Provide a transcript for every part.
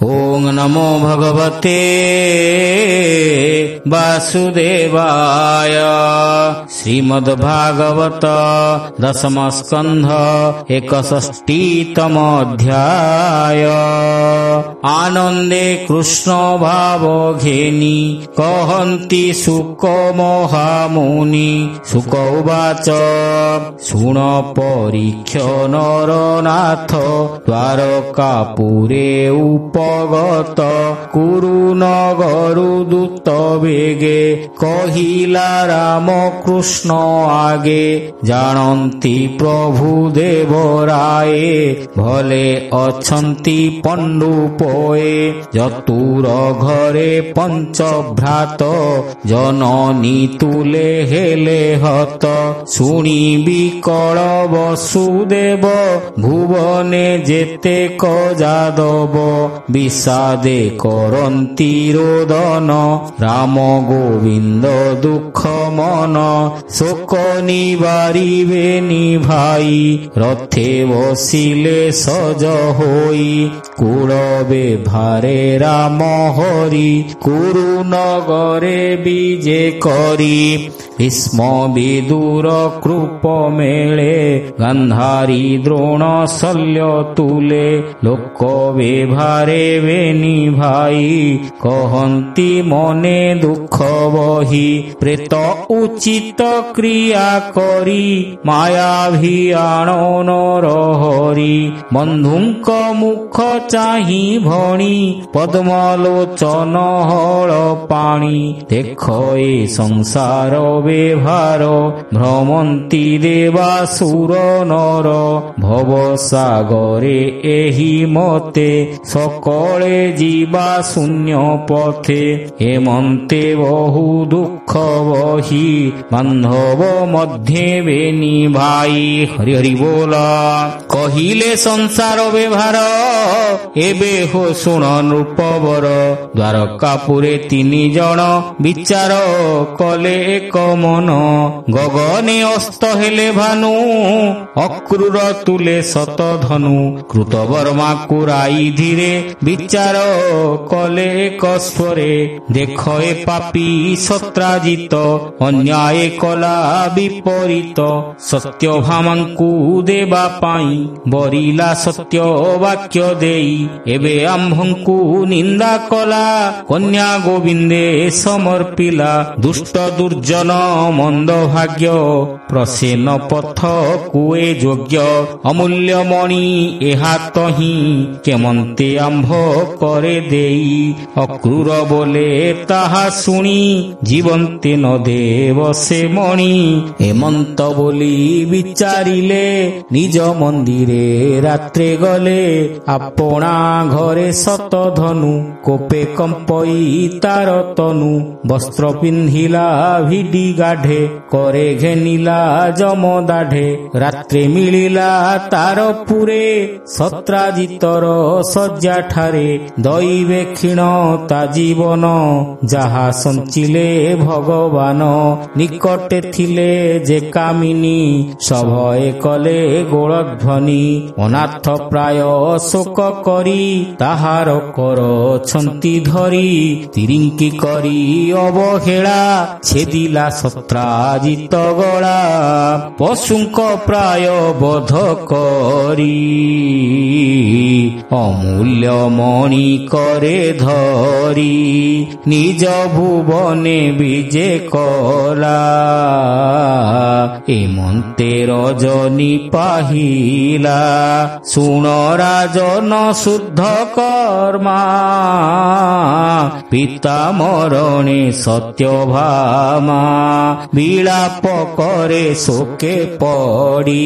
ओं नमो भगवते वासुदेवाय। श्रीमद्भागवत दशम स्कंध 61तम अध्याय। आनंदे कृष्ण भाव घेनी कहन्ति सुक महामुनि। सुक उवाच शुण परीक्ष नरनाथ द्वारकापुरे उपगत कुरु नगरु दूत बेगे कहिला राम कृष्ण आगे। जानन्ति प्रभु देवराये भले अछन्ति पंडुपोए। जतुर घरे पंच भ्रात जननी तुले हेले हत। शुणी विकल वसुदेव भुवने जेते क जादव। विषादे करन्ति रोदन राम गोविंद दुख मन। शोक निवारिबे निभाई रथे बसिले सज होई। कूलबे भारे राम हरि कुरु नगरे विजे करी। भीष्म विदुर कृप मेले गांधारी द्रोण शल्य तुले। लोक भारे बेनी भाई कहन्ति मने दुख बही। प्रेत उचित क्रिया करी मायाभियाण नर हरि। बंधुक मुख चाहि भणी पद्मलोचन हल पाणी। देख ए संसार व्यवहार भ्रमन्ति देवासुर नर। भव सागरे एहि मते सकले जीवा शून्य पथे। हेमन्ते बहु दुख बही बांधव मध्ये बेनी भाई। हरि हरि बोल। कहिले संसार व्यवहार एबे हो शुण नृपवर। द्वारकापुरे 3 जन विचार कले एक मन। गगने अस्त हेले भानु अक्रूर तुले शतधनु। कृतवर्मा कुराई धीरे विचार कले एक स्वरे। देख ए पापी सत्राजित अन्याय कला विपरीत। सत्यभामांकु देवा पाई बरिला सत्य वाक्य देई। एबे आम्भंकु निंदा कला कन्या गोविंदे समर्पिला। दुष्ट दुर्जन मंद भाग्य प्रसेन पथ कुए योग्य। अमूल्य मणि एहा तही केमन्ते आम्भ करे देई। अक्रूर बोले ताहा शुणी जीवन्ते न देव से मणि। हेमंत बोली विचारिले निज मंदिरे रात्रे गले। आपणा घरे शतधनु कोपे कंपई तार तनु। वस्त्र पिंधिला भिडी गाढे करे घेनिला जम दाढे। रात्रे मिलिला तार पुरे सत्राजितर शଯ୍ୟା ठारे। दैवे क्षीण ता जीवन जाहा संचिले भगवान। निकटे थिले जे कामिनी सभये कले गोलध्वनि। अनाथ प्राय शोक करी ताहार कर छन्ति धरी। तिरिंकी करी अवहेला छेदिला सत्राजित गला। पशुंक प्राय बध करी अमूल्य मणि करे धरी। निज भुवने विजे कला एमन्ते रजनी पाहिला। शुण राजन शुद्ध कर्मा पिता मरणे सत्यभामा। विलाप करे शोके पड़ी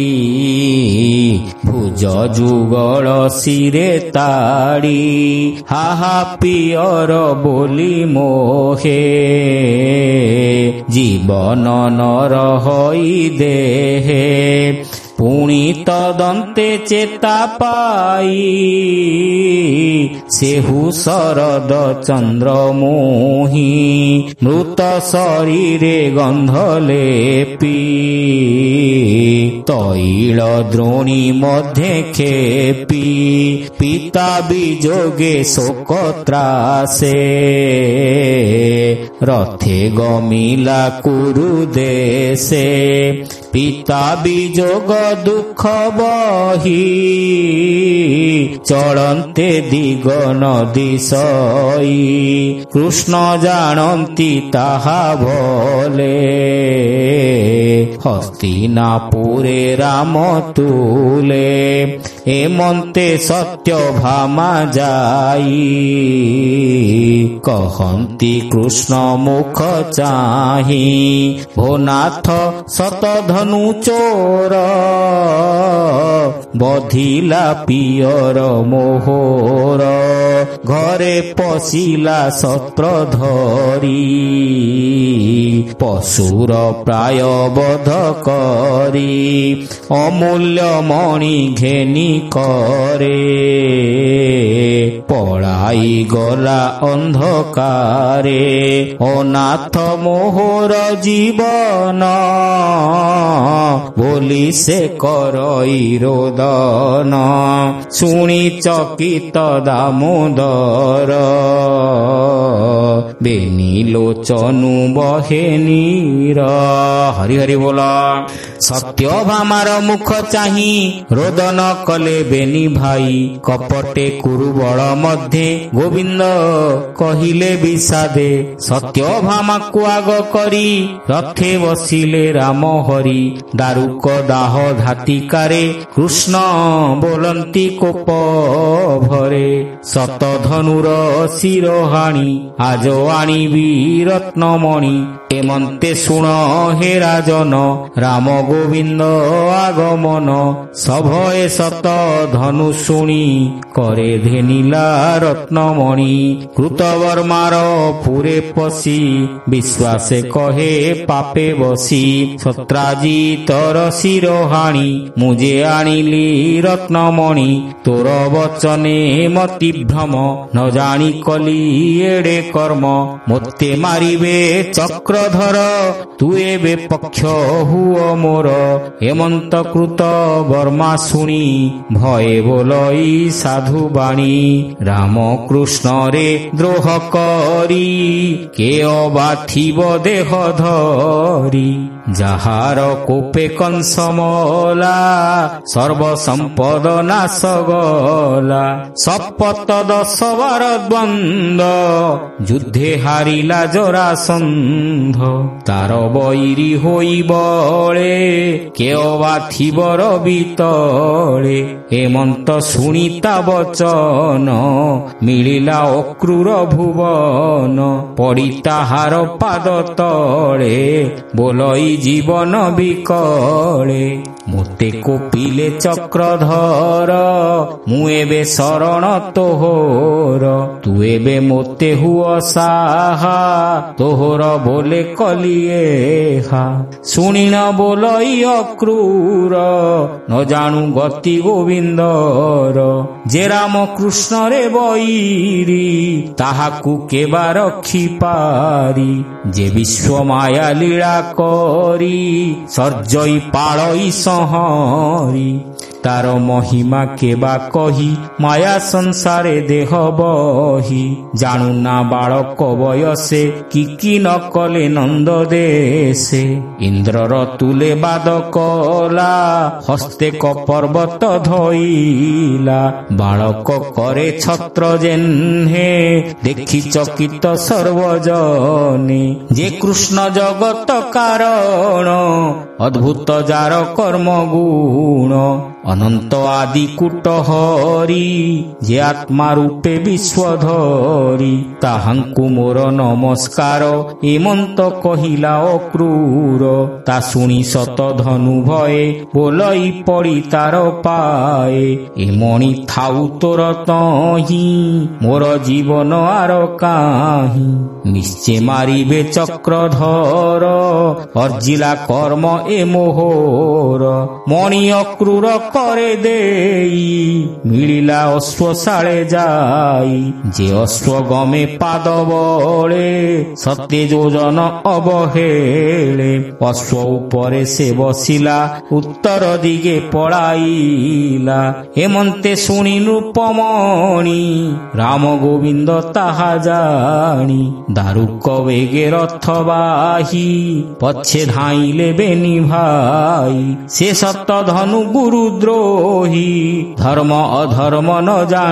भुज जुगल शिरे ताड़ी। हाहा पियर बोली मोहे जीवन न रही देहे। ପୁଣି ତଦନ୍ତେ ଚେତା ପାଇ ସେହୁ ଶରଦ ଚନ୍ଦ୍ର ମୋହି ମୃତ ଶରୀରେ ଗନ୍ଧ ଲେପି ତୈଳ ଦ୍ରୋଣୀ ମଧ୍ୟେ ଖେପି ପିତା ବିଯୋଗେ ଶୋକ ତ୍ରାସେ ରଥେ ଗମିଲା କୁରୁ ଦେଶେ ପିତା ବିଯୋଗ ଦୁଃଖ ବହି ଚଳନ୍ତେ ଦିଗ ନଦୀ ସଇ କୃଷ୍ଣ ଜାଣନ୍ତି ତାହା ଭଲେ ହସ୍ତିନାପୁରେ ରାମ ତୁଲେ ଏମନ୍ତେ ସତ୍ୟଭାମା ଯାଇ କହନ୍ତି କୃଷ୍ଣ ମୁଖ ଚାହିଁ ଭୋନାଥ ଶତଧନୁ ଚୋର ବଧିଲା ପିଅର ମୋହର ଘରେ ପଶିଲା ଶସ୍ତ୍ର ଧରି ପଶୁର ପ୍ରାୟ ବଧ କରି ଅମୂଲ୍ୟ ମଣି ଘେନି କରେ ପଳାଇ ଗଲା ଅନ୍ଧକାରେ ଅନାଥ ମୋହର ଜୀବନ ବୋଲି ସେ କରଇ ରୋଦନ ଶୁଣି ଚକିତ ଦାମୋଦର ବେନି ଲୋଚନୁ ବହେ ନୀର। ହରି ହରି ବୋଲ। ସତ୍ୟଭାମାର ମୁଖ ଚାହିଁ ରୋଦନ କଲେ ବେନି ଭାଇ କପଟେ କୁରୁବଳ ମଧ୍ୟେ ଗୋବିନ୍ଦ କହିଲେ ବିଷାଦେ ସତ୍ୟଭାମାକୁ ଆଗ କରି ରଥେ ବସିଲେ ରାମ ହରି ଦାରୁକ ଦାହ ଧାତିକାରେ କୃଷ୍ଣ ବୋଲନ୍ତି କୋପ ଭରେ ଶତଧନୁର ଶିର ହାଣି ଆଜ ଆଣିବି ରତ୍ନମଣି ଏମନ୍ତେ ଶୁଣ ହେ ରାଜନ ରାମ ଗୋବିନ୍ଦ ଆଗମନ ସଭଏ ଶତ ଧନୁ ଶୁଣି କରେ ଧେନିଲା ରତ୍ନମଣି କୃତବର୍ମାର ପୁରେ ପଶି ବିଶ୍ୱାସେ କହେ ପାପେ ବସି ସତ୍ରାଜିତର ଶିର ହାଣି ମୁଁ ଯେ ଆଣିଲି ରତ୍ନମଣି ତୋର ବଚନେ ମତି ଭ୍ରମ ନ ଜାଣି କଲି ଏଡେ କର୍ମ ମୋତେ ମାରିବେ ଚକ୍ରଧର ତୁ ଏବେ ପକ୍ଷ ହୁଅ ମୋର ହେମନ୍ତ କୃତ ବର୍ମା ଶୁଣି ଭଏ ବୋଲଇ ସାଧୁ ବାଣୀ ରାମ କୃଷ୍ଣରେ ଦ୍ରୋହ କରି କେ ଅବା ଥିବ ଦେହ ଧରି ଯାହାର କୋପେ କଂସମଲା ସର୍ବ ସମ୍ପଦ ନାଶ ଗଲା ଶପଥ 10 ବାର ଦ୍ୱନ୍ଦ ଯୁଦ୍ଧେ ହାରିଲା ଜରାସନ୍ଧ ତାର ବୈରୀ ହୋଇ ବଳେ କେଅବା ଥିବ ରବି ତଳେ ହେମନ୍ତ ଶୁଣି ତା ବଚନ ମିଳିଲା ଅକ୍ରୂର ଭୁବନ ପଡ଼ି ତାହାର ପାଦ ତଳେ ବୋଲଇ ଜୀବନ ବିକଳେ ମୋତେ କୋପିଲେ ଚକ୍ରଧର ମୁଁ ଏବେ ଶରଣ ତୋହର ତୁ ଏବେ ମୋତେ ହୁଅ ସାହା ତୋହର ବୋଲେ କଲିଏହା ଶୁଣିନ ବୋଲଇ ଅକ୍ରୂର ନ ଜାଣୁ ଗତି ଗୋବିନ୍ଦର ଯେ ରାମ କୃଷ୍ଣରେ ବୈରୀ ତାହାକୁ କେବା ରଖି ପାରି ଯେ ବିଶ୍ୱ ମାୟା ଲୀଳା କରି ସର୍ଜଇ ପାଳଇ ସଂହରି ତାର ମହିମା କେବା କହି ମାୟା ସଂସାରେ ଦେହ ବହି ଜାଣୁନା ବାଳକ ବୟସେ କି ନ କଲେ ନନ୍ଦ ଦେଶେ ଇନ୍ଦ୍ରର ତୁଲେ ବାଦ କଲା ହସ୍ତେ କ ପର୍ବତ ଧଇଲା ବାଳକ କରେ ଛତ୍ର ଯେହ୍ନେ ଦେଖି ଚକିତ ସର୍ବଜନେ ଯେ କୃଷ୍ଣ ଜଗତ କାରଣ ଅଦ୍ଭୁତ ଯାର କର୍ମ ଗୁଣ ଅନନ୍ତ ଆଦି କୁଟ ହରି ଯେ ଆତ୍ମା ରୂପେ ବିଶ୍ୱଧରି ତାହାଙ୍କୁ ମୋର ନମସ୍କାର ଏମନ୍ତ କହିଲା ଅକ୍ରୂର ତା ଶୁଣି ଶତଧନୁ ଭଏ ବୋଲଇ ପଡ଼ି ତାର ପାଏ ଏମଣି ଥାଉ ତୋର ତହିଁ ମୋର ଜୀବନ ଆର କାହିଁ ନିଶ୍ଚେ ମାରିବେ ଚକ୍ରଧର ଅର୍ଜିଲା କର୍ମ ଏ ମୋହର। ମଣି ଅକ୍ରୂର କରେ ଦେଇ ମିଳିଲା ଅଶ୍ୱଶାଳେ ଯାଇ। ଯେ ଅଶ୍ୱ ଗମେ ପାଦ ବଳେ ସତେ ଯୋଜନ ଅବହେଳେ। ଅଶ୍ୱ ଉପରେ ସେ ବସିଲା ଉତ୍ତର ଦିଗେ ପଳାଇଲା। ହେମନ୍ତେ ଶୁଣି ନୃପମଣି ରାମ ଗୋବିନ୍ଦ ତାହା ଜାଣି। ଦାରୁକ ବେଗେ ରଥ ବାହି ପଛେ ଧାଇଁଲେ ବେନି ଭାଇ। ସେ ସତ ଧନୁ ଗୁରୁ ଦ୍ରୋହୀ ଧର୍ମ ଅଧର୍ମ ନ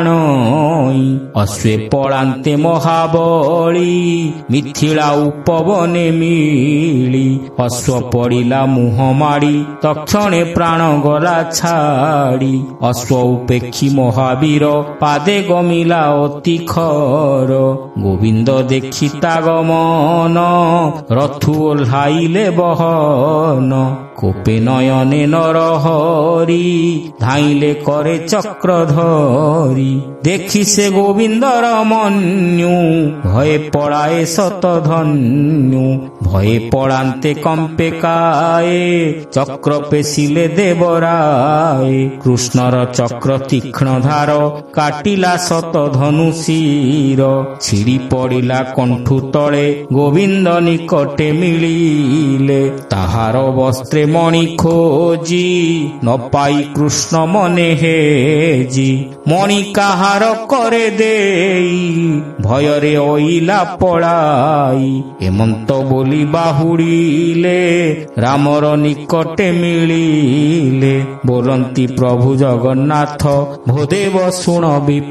ଜାଣଇ। ଅଶ୍ଵେ ପଳାନ୍ତେ ମହାବଳୀ ମିଥିଳା ଉପବନେ ମିଳି। ଅଶ୍ଵ ପଡ଼ିଲା ମୁହଁ ମାଡ଼ି ତକ୍ଷଣେ ପ୍ରାଣ ଗଲା ଛାଡ଼ି। ଅଶ୍ଵ ଉପେକ୍ଷୀ ମହାବୀର ପାଦେ ଗମିଲା ଅତି ଖର। ଗୋବିନ୍ଦ ଦେଖି ତା ଗମନ ରଥୁ ଓହ୍ଲାଇଲେ ବହନ। କୋପେ ନୟନେ ନରହରି ଧାଇଁଲେ କରେ ଚକ୍ର ଧରି। ଦେଖି ସେ ଗୋବିନ୍ଦର ମନ୍ୟୁ ଭଏ ପଳାଏ ସତ ଧନ୍ୟୁ। ଭଏ ପଳାନ୍ତେ କମ୍ପେ କାଏ ଚକ୍ର ପେଶିଲେ ଦେବରାଏ। କୃଷ୍ଣର ଚକ୍ର ତୀକ୍ଷ୍ଣ ଧାର କାଟିଲା ସତ ଧନୁ ଶିର। ଛିଡ଼ି ପଡ଼ିଲା କଣ୍ଠୁ ତଳେ ଗୋବିନ୍ଦ ନିକଟେ ମିଳିଲେ। ତାହାର ବସ୍ତ୍ରେ ମଣି ଖୋଜି ନ ପାଇ କୃଷ୍ଣ ମନେ ହେଜି। ମଣି କାହାର କରେ ଦେଇ ଭୟରେ ଅଇଲା ପଳାଇ। ହେମନ୍ତ ବୋଲି ବାହୁଡ଼ିଲେ ରାମର ନିକଟେ ମିଳିଲେ। ବୋଲନ୍ତି ପ୍ରଭୁ ଜଗନ୍ନାଥ ଭୋଦେବ ଶୁଣ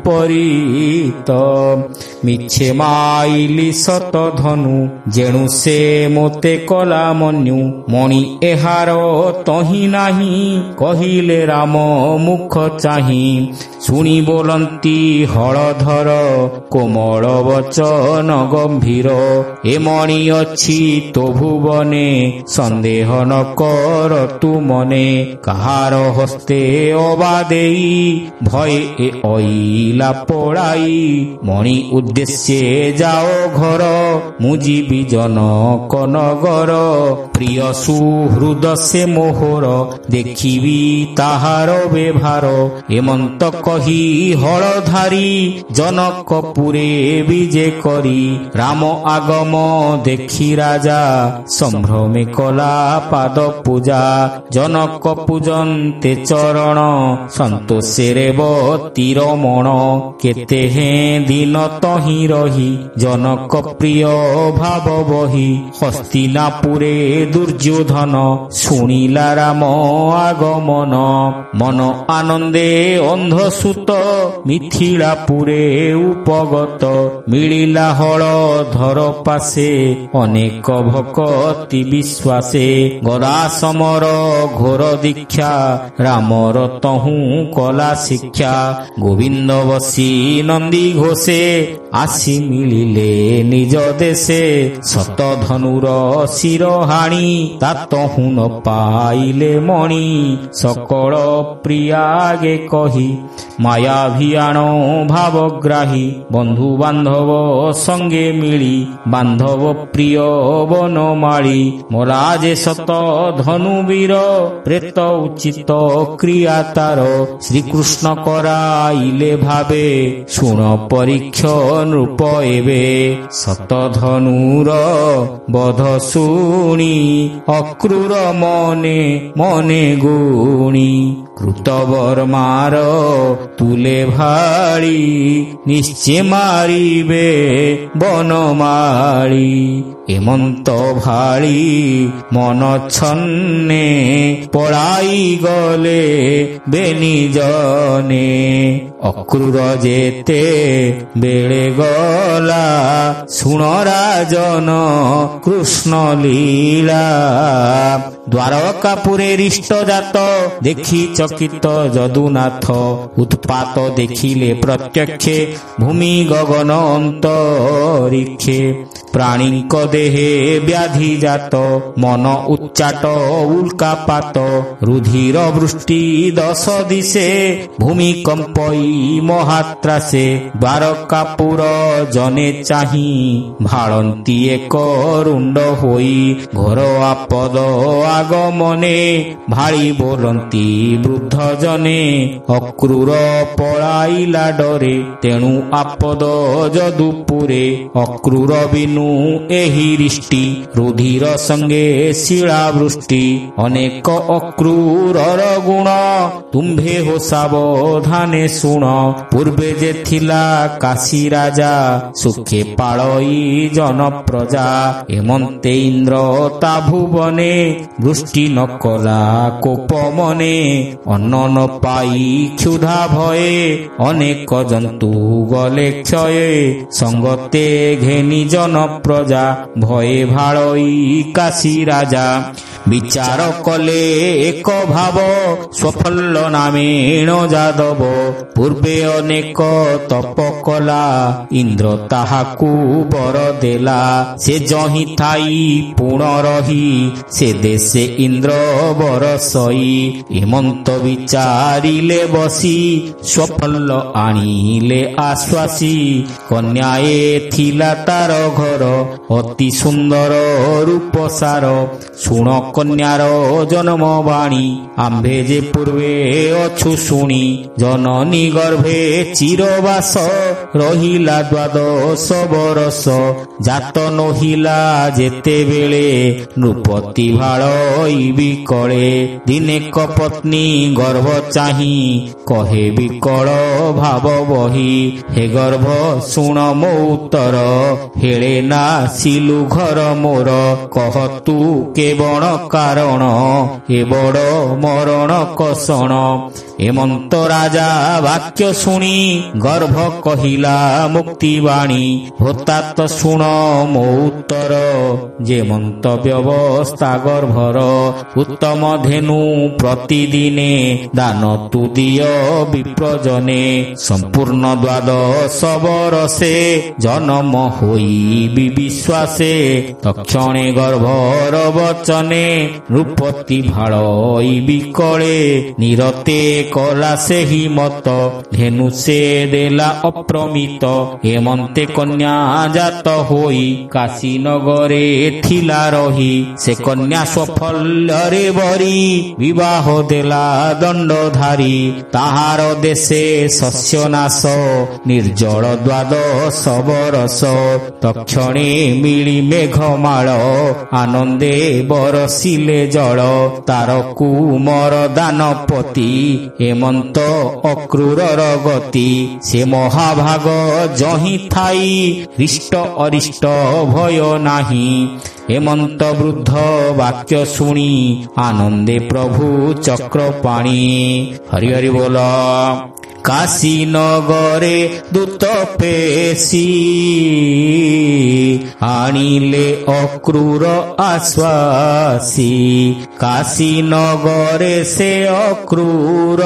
ବିପରୀତ। ମିଛେ ମାଇଲି ସତ ଧନୁ ଯେଣୁ ସେ ମୋତେ କଲା ମନ୍ୟୁ। ମଣି ଏହାର ତହିଁ ନାହିଁ କହିଲେ ରାମ ମୁଖ ଚାହିଁ। ଶୁଣି ବୋଲନ୍ତି ହଳଧର କୋମଳ ବଚନ ଗମ୍ଭୀର। ଏ ମଣି ଅଛି ତୋ ଭୁବନେ ସନ୍ଦେହ ନ କର ତୁ ମନେ। କାହାର ହସ୍ତେ ଅବା ଦେଇ ଭୟ ଏ ଅଇଲା ପଳାଇ। ମଣି ଉଦ୍ଦେଶ୍ୟ ଯାଅ ଘର ମୁଁ ଯିବି ଜନକ ନଗର। ପ୍ରିୟ ସୁହୃଦ ସେ ମୋହର ଦେଖିବି ତାହାର ବ୍ୟବହାର। ହେମନ୍ତ କହି ହଳଧାରୀ ଜନକପୁରେ ବିଜେ କରି। ରାମ ଆଗମ ଦେଖି ରାଜା ସମ୍ଭ୍ରମେ କଲା ପାଦ ପୂଜା। ଜନକ ପୂଜନ୍ତେ ଚରଣ ସନ୍ତୋଷରେ ବତୀର ମଣ। କେତେ ହେଁ ଦିନ ତହିଁ ରହି ଜନକ ପ୍ରିୟ ଭାବ ବହି। ହସ୍ତିନାପୁରେ ଦୁର୍ଯ୍ୟୋଧନ ଶୁଣିଲା ରାମ ଆଗମନ। ମନ ଆନନ୍ଦେ ଅନ୍ଧସୁତ ମିଥିଳାପୁରେ ଉପଗତ। ମିଳିଲା ହଳଧର ପାଶେ ଅନେକ ଭକତି ବିଶ୍ୱାସେ। ଗଦା ସମର ଘୋର ଦୀକ୍ଷା ରାମର ତହୁଁ କଲା ଶିକ୍ଷା। ଗୋବିନ୍ଦ ବସି ନନ୍ଦୀ ଘୋଷେ ଆସି ମିଳିଲେ ନିଜ ଦେଶେ। ସତ ଧନୁର ଶିର ହାଣି ତା ତହୁଁ ନ ପାଇଲେ ମଣି। ସକଳ ପ୍ରିୟାଗେ କହି ମାୟାଭିଆଣ ଭାବଗ୍ରାହୀ। ବନ୍ଧୁ ବାନ୍ଧବ ସଙ୍ଗେ ମିଳି ବାନ୍ଧବ ପ୍ରିୟ ବନମାଳି। ମଲା ଯେ ସତ ଧନୁବୀର ପ୍ରେତ ଉଚିତ କ୍ରିୟା ତାର। ଶ୍ରୀକୃଷ୍ଣ କରାଇଲେ ଭାବେ ଶୁଣ ପରୀକ୍ଷ ନୃପ ଏବେ। ସତ ଧନୁର ବଧ ଶୁଣି ଅକ୍ରୂର ମନେ ମନେ ଗୁଣି। କୃତବର୍ମାର ତୁଲେ ଭାଳି ନିଶ୍ଚେ ମାରିବେ ବନମାଳି। ହେମନ୍ତ ଭାଳି ମନ ଛନ୍ନେ ପଳାଇ ଗଲେ ବେନିଜନେ। ଅକ୍ରୂର ଯେତେ ବେଳେ ଗଲା ଶୁଣ ରାଜନ କୃଷ୍ଣ ଲୀଳା। ଦ୍ୱାରକାପୁରେ ରିଷ୍ଟ ଜାତ ଦେଖି ଚକିତ ଯଦୁନାଥ। ଉତ୍ପାତ ଦେଖିଲେ ପ୍ରତ୍ୟକ୍ଷେ ଭୂମି ଗଗନ ଅନ୍ତରିକ୍ଷେ। ପ୍ରାଣୀଙ୍କ ଦେହେ ବ୍ୟାଧି ଜାତ ମନ ଉଚ୍ଚାଟ ଉଲ୍କାପାତ ରୁଧିର ବୃଷ୍ଟି ଦଶ ଦିଶେ ଭୂମିକମ୍ପଇ ମହାତ୍ରାସେ ବାରକାପୁର ଜନେ ଚାହିଁ ଭାଳନ୍ତି ଏକ ରୁଣ୍ଡ ହୋଇ ଘୋର ଆପଦ ଆଗମନେ ଭାଳି ବୋଲନ୍ତି ବୃଦ୍ଧ ଜନେ ଅକ୍ରୂର ପଳାଇଲା ଡରେ ତେଣୁ ଆପଦ ଯଦୁପୁରେ ଅକ୍ରୂର ବିନୁ ଏହି ରିଷ୍ଟି ରୁଧିର ସଙ୍ଗେ ଶିଳାବୃଷ୍ଟି ଅନେକ ଅକ୍ରୂରର ଗୁଣ ତୁମ୍ଭେ ହୋ ସାବଧାନେ ଶୁଣ ପୂର୍ବେ ଯେ ଥିଲା କାଶୀ ରାଜା ସୁଖେ ପାଳଇ ଜନ ପ୍ରଜା ଏମନ୍ତେ ଇନ୍ଦ୍ର ତା ଭୁବନେ ବୃଷ୍ଟି ନ କଲା କୋପ ମନେ ଅନ୍ନ ନ ପାଇ କ୍ଷୁଧା ଭଏ ଅନେକ ଜନ୍ତୁ ଗଲେ କ୍ଷୟେ ସଙ୍ଗତେ ଘେନି ଜନ ପ୍ରଜା ଭଏ ଭାଳଇ କାଶୀ ରାଜା ବିଚାର କଲେ ଏକ ଭାବ ସ୍ୱଫଲ ନାମେଣ ଯାଦବ ପୂର୍ବେ ଅନେକ ତପ କଲା ଇନ୍ଦ୍ର ତାହାକୁ ବର ଦେଲା ସେ ଯହିଁ ଥାଇ ପୁଣ ରହି ସେ ଦେଶେ ଇନ୍ଦ୍ର ବରସଇ ହେମନ୍ତ ବିଚାରିଲେ ବସି ସ୍ୱଫଲ ଆଣିଲେ ଆଶ୍ୱାସୀ କନ୍ୟାଏ ଥିଲା ତାର ଘର ଅତି ସୁନ୍ଦର ରୂପସାର ଶୁଣ କନ୍ୟାର ଜନ୍ମ ବାଣୀ ଆମ୍ଭେ ଯେ ପୂର୍ବେ ଅଛୁ ଶୁଣି ଜନନୀ ଗର୍ଭେ ଚିରବାସ ରହିଲା ଦ୍ୱାଦଶ ବରଷ ଜାତ ନହିଲା ଯେତେବେଳେ ନୃପତି ଭାଳଇ ବିକଳେ ଦିନେ କପତ୍ନୀ ଗର୍ଭ ଚାହିଁ କହେ ବିକଳ ଭାବ ବହି ହେ ଗର୍ଭ ଶୁଣ ମୋ ଉତ୍ତର ହେଳେ ନା ସିଲୁ ଘର ମୋର କହ ତୁ କେବଳ କାରଣ ଏ ବଡ଼ ମରଣ କଷଣ ହେମନ୍ତ ରାଜା ବାକ୍ୟ ଶୁଣି ଗର୍ଭ କହିଲା ମୁକ୍ତିବାଣୀ ହୋତାତ ଶୁଣ ମୋ ଉତ୍ତର ଯେମନ୍ତ ବ୍ୟବସ୍ଥା ଗର୍ଭର ଉତ୍ତମ ଧେନୁ ପ୍ରତିଦିନେ ଦାନ ତୁ ଦିଅ ବିପ୍ରଜନେ ସମ୍ପୂର୍ଣ୍ଣ ଦ୍ୱାଦଶ ବରଷେ ଜନମ ହୋଇ ବିଶ୍ୱାସେ ତକ୍ଷଣେ ଗର୍ଭର ବଚନେ ନୃପତି ଭାଳଇ ବିକଳେ ନିରତେ କଲା ସେହି ମତ ଧେନୁ ସେ ଦେଲା ଅପ୍ରମିତ ହେମନ୍ତେ କନ୍ୟା ଜାତ ହୋଇ କାଶୀ ନଗରେ ଥିଲା ରହି ସେ କନ୍ୟା ସ୍ୱଫଲ୍ୟରେ ବରି ବିବାହ ଦେଲା ଦଣ୍ଡଧାରୀ ତାହାର ଦେଶେ ଶସ୍ୟନାଶ ନିର୍ଜଳ ଦ୍ୱାଦଶ ବରଷ ତକ୍ଷଣେ ମିଳି ମେଘମାଳ ଆନନ୍ଦେ ବରସିଲେ ଜଳ ତାର କୁମର ଦାନପତି ହେମନ୍ତ ଅକ୍ରୂରର ଗତି ସେ ମହାଭାଗ ଯହିଁ ଥାଇ ହୃଷ୍ଟ ଅରିଷ୍ଟ ଭୟ ନାହିଁ ହେମନ୍ତ ବୃଦ୍ଧ ବାକ୍ୟ ଶୁଣି ଆନନ୍ଦେ ପ୍ରଭୁ ଚକ୍ରପାଣି ହରି ହରି ବୋଲ କାଶୀ ନଗରେ ଦୂତ ପେଶୀ ଆଣିଲେ ଅକ୍ରୂର ଆଶ୍ୱାସୀ କାଶୀ ନଗରେ ସେ ଅକ୍ରୂର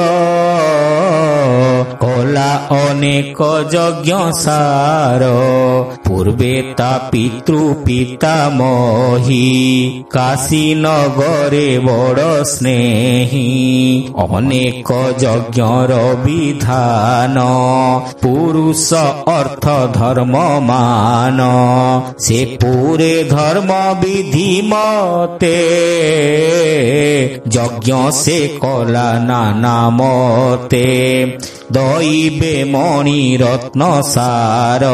କଲା ଅନେକ ଯଜ୍ଞ ସାର ପୂର୍ବେ ତା ପିତୃ ପିତାମହୀ କାଶୀ ନଗରେ ବଡ଼ ସ୍ନେହୀ ଅନେକ ଯଜ୍ଞର ବିଧାନ ପୁରୁଷ ଅର୍ଥ ଧର୍ମ ମାନ ସେ ପୁରେ ଧର୍ମ ବିଧି ମତେ ଯଜ୍ଞ ସେ କଲା ନାନା ମତେ ଦଇବେ ମଣି ରତ୍ନ ସାର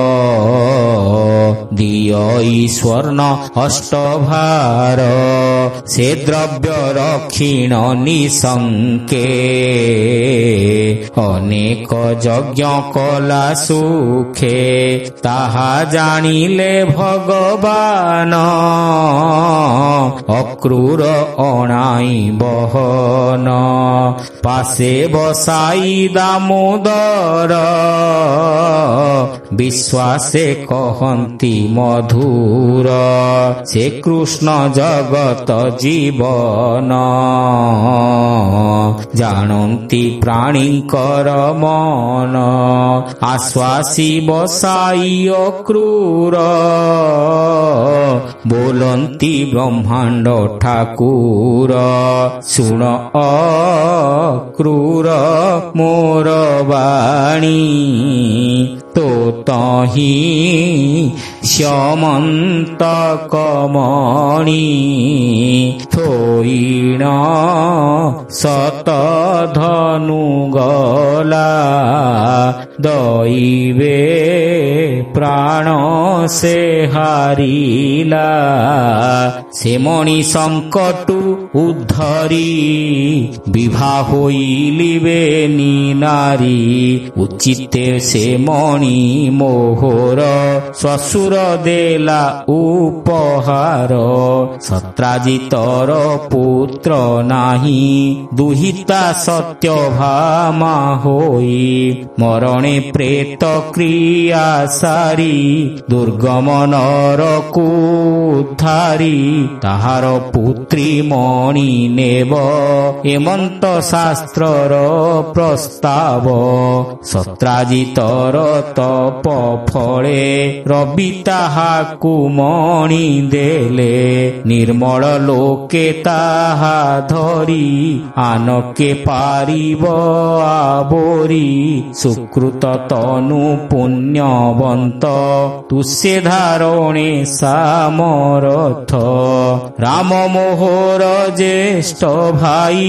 ଦିଅଇ ସ୍ୱର୍ଣ୍ଣ ଅଷ୍ଟଭାର ସେ ଦ୍ରବ୍ୟ ରକ୍ଷିଣ ନିଶଙ୍କେ ଅନେକ ଯଜ୍ଞ କଲା ସୁଖେ ତାହା ଜାଣିଲେ ଭଗବାନ ଅକ୍ରୂର ଅଣାଇ ବହନ ପାଶେ ବସାଇ ଦାମୋଦର ବିଶ୍ୱାସେ କହନ୍ତି ମଧୁର ସେ କୃଷ୍ଣ ଜଗତ ଜୀବନ ଜାଣନ୍ତି ପ୍ରାଣୀଙ୍କର ମନ ଆଶ୍ୱାସୀ ବସାଇ ଅକ୍ରୂର ବୋଲନ୍ତି ବ୍ରହ୍ମାଣ୍ଡ ଠାକୁର ଶୁଣ ଅକ୍ରୂର ମୋର ବାଣୀ ତୋ ତହିଁ ଶ୍ୟମନ୍ତ କମଣି ଥୋଇଣ ସତ ଧନୁ ଗଲା ଦଇବେ ପ୍ରାଣ ସେ ହାରିଲା ସେ ମଣି ସଙ୍କଟୁ ଉଦ୍ଧରି ବିଭା ହୋଇଲିବେ ନାରୀ ଉଚିତେ ସେ ମଣି ମୋହର ଶ୍ୱଶୁର ଦେଲା ଉପହାର ସତ୍ରାଜିତର ପୁତ୍ର ନାହିଁ ଦୁହିତା ସତ୍ୟଭାମା ହୋଇ ମରଣେ ପ୍ରେତ କ୍ରିୟା ସାରି ଦୁର୍ଗମ ନରକୁ ଉଦ୍ଧାରି ତାହାର ପୁତ୍ରୀ ମଣି ନେବ ଏମନ୍ତ ଶାସ୍ତ୍ରର ପ୍ରସ୍ତାବ ସତ୍ରାଜିତର ତପ ଫଳେ ରବି ତାହାକୁ ମଣି ଦେଲେ ନିର୍ମଳ ଲୋକେ ତାହା ଧରି ଆନକେ ପାରିବ ଆବୋରି ସୁକୃତ ତନୁ ପୁଣ୍ୟବନ୍ତ ତୁସେ ଧାରଣେ ସାମରଥ ରାମ ମୋହର ଜ୍ୟେଷ୍ଠ ଭାଇ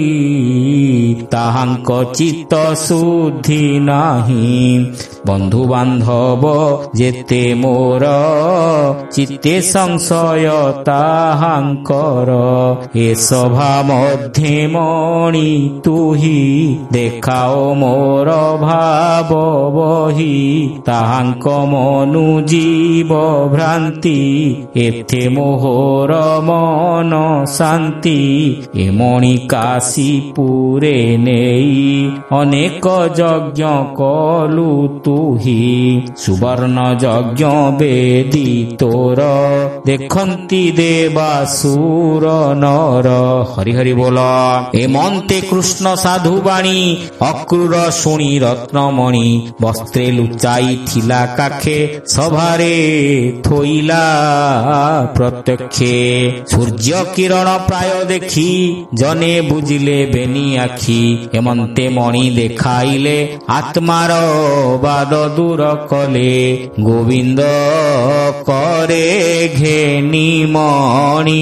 ତାହାଙ୍କ ଚିତ୍ତ ଶୁଦ୍ଧି ନାହିଁ ବନ୍ଧୁ ବାନ୍ଧବ ଯେତେ ମୋର ଚିତ୍ତେ ସଂଶୟ ତାହାଙ୍କର ଏ ସଭା ମଧ୍ୟେ ମଣି ତୁହି ଦେଖାଓ ମୋର ଭାବ ବହି ତାହାଙ୍କ ମନୁ ଜୀବ ଭ୍ରାନ୍ତି ଏଥେ ମୋହର ମନ ଶାନ୍ତି ଏ ମଣି କାଶୀପୁରେ ନେଇ ଅନେକ ଯଜ୍ଞ କଲୁ ତୁହି ସୁବର୍ଣ୍ଣ ଯଜ୍ଞ ବେଦୀ ତୋର ଦେଖନ୍ତି ଦେବାସୁର ନର ହରି ହରି ବୋଲ ଏମନ୍ତେ କୃଷ୍ଣ ସାଧୁବାଣୀ ଅକ୍ରୂର ଶୁଣି ରତ୍ନମଣି ବସ୍ତ୍ରେ ଲୁଚାଇ ଥିଲା କାଖେ ସଭାରେ ଥୋଇଲା ପ୍ରତ୍ୟକ୍ଷେ ସୂର୍ଯ୍ୟ କିରଣ ପ୍ରାୟ ଦେଖି ଜନେ ବୁଝିଲେ ବେନି ଆଖି ଏମନ୍ତେ ମଣି ଦେଖାଇଲେ ଆତ୍ମାର ବାଦ ଦୂର କଲେ ଗୋବିନ୍ଦ କରେ ଘେନି ମଣି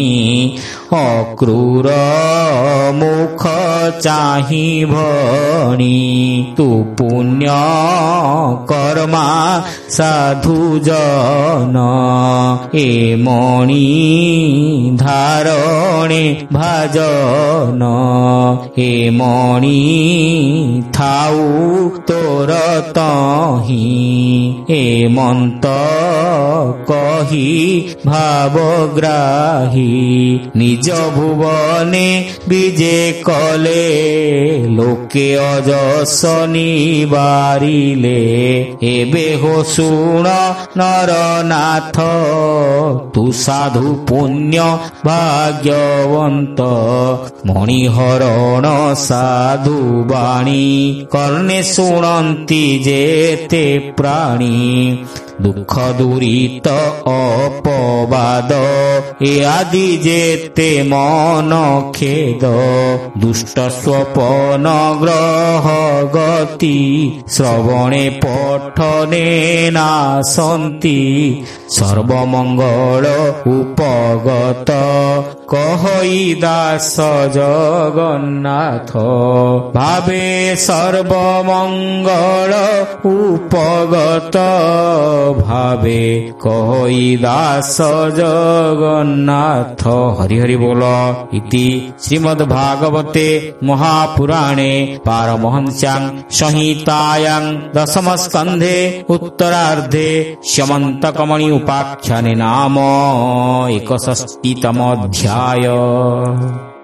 ଅକ୍ରୂର ମୁଖ ଚାହିଁ ଭଣି ତୁ ପୁଣ୍ୟ କର୍ମା ସାଧୁ ଜନ ଏ ମଣି ଧାରଣେ ଭାଜନ ଏ ମଣି ଥାଉ ତୋର ତହିଁ ଏ ମନ୍ତ କହି ଭାବଗ୍ରାହୀ ନିଜ ଭୁବନେ ବିଜେ କଲେ ଲୋକେ ଅଜସନି ବାରିଲେ ଏବେ ହୋ ଶୁଣ ନରନାଥ ତୁ ସାଧୁ ପୁଣ୍ୟ ଭାଗ୍ୟବନ୍ତ ମଣିହରଣ ସାଧୁ ବାଣୀ କର୍ଣ୍ଣେ ଶୁଣନ୍ତି ଯେତେ ପ୍ରାଣୀ ଦୁଃଖ ଦୂରିତ ଅପବାଦ ଏ ଆଦି ଯେତେ ମନ ଖେଦ ଦୁଷ୍ଟ ସ୍ୱପନ ଗ୍ରହ ଗତି ଶ୍ରବଣେ ପଠନେ ନାସନ୍ତି ସର୍ବମଙ୍ଗଳ ଉପଗତ କହଇ ଦାସ ଜଗନ୍ନାଥ ଭାବେ ସର୍ବମଙ୍ଗଳ ଉପଗତ ଭାବେ କହଇ ଦାସ ଜଗନ୍ନାଥ ହରି ହରି ବୋଲ ଇତି ଶ୍ରୀମଦ୍ ଭାଗବତେ ମହାପୁରାଣେ ପାରମହଂସ୍ୟାଂ ସଂହିତାୟାଂ ଦଶମ ସ୍କନ୍ଧେ ଉତ୍ତରାର୍ଧେ ସ୍ୟମନ୍ତକମଣି ଉପାଖ୍ୟାନେ ନାମ 61ତମ ଅଧ୍ୟାୟ।